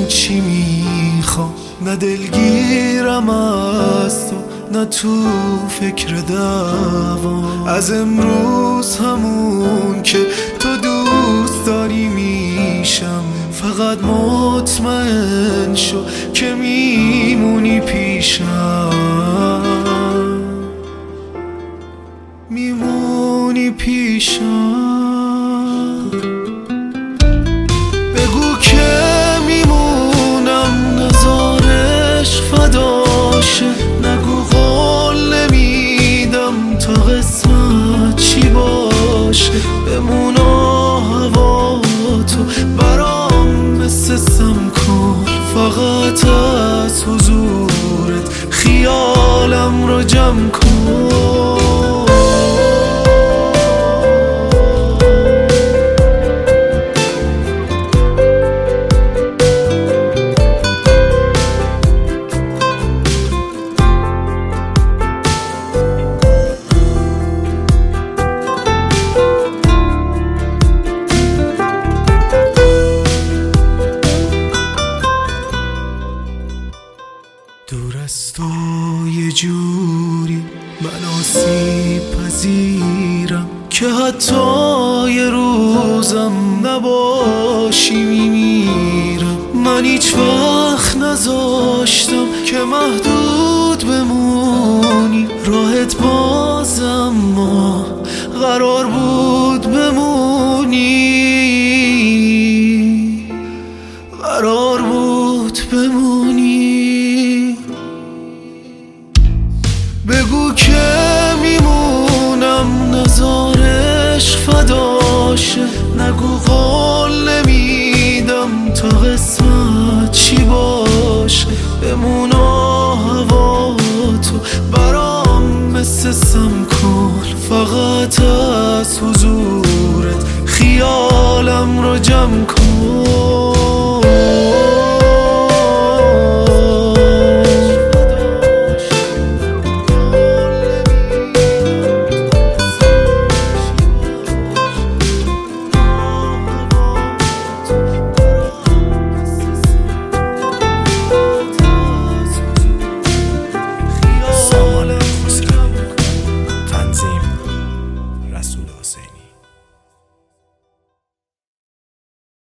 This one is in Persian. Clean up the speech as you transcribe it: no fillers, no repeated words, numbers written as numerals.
چی میخوام، نه دلگیرم از تو نه تو فکر دوام. از امروز همون که تو دوست داری میشم، فقط مطمئن شو که میمونی پیشم، میمونی پیشم. بگو که میمونم نزارش فداشه، نگو قول نمیدم تا قسمت چی باشه. بمون هوا تو برام مثل سمکل، فقط از حضورت خیالم رو جمع کن. دور از تو یه جوری من آسیب پذیرم که حتی یه روزم نباشی میمیرم. من هیچ وقت نذاشتم که محدود بمونی، راحت بازم ما قرار بود بمونی، قرار بود بمونی. بگو که میمونم نزارش فداشه، نگو قول نمیدم تا قسمت چی باشه. بمون هوا تو برام مثل سمکل، فقط از حضورت خیالم رو جمع کن.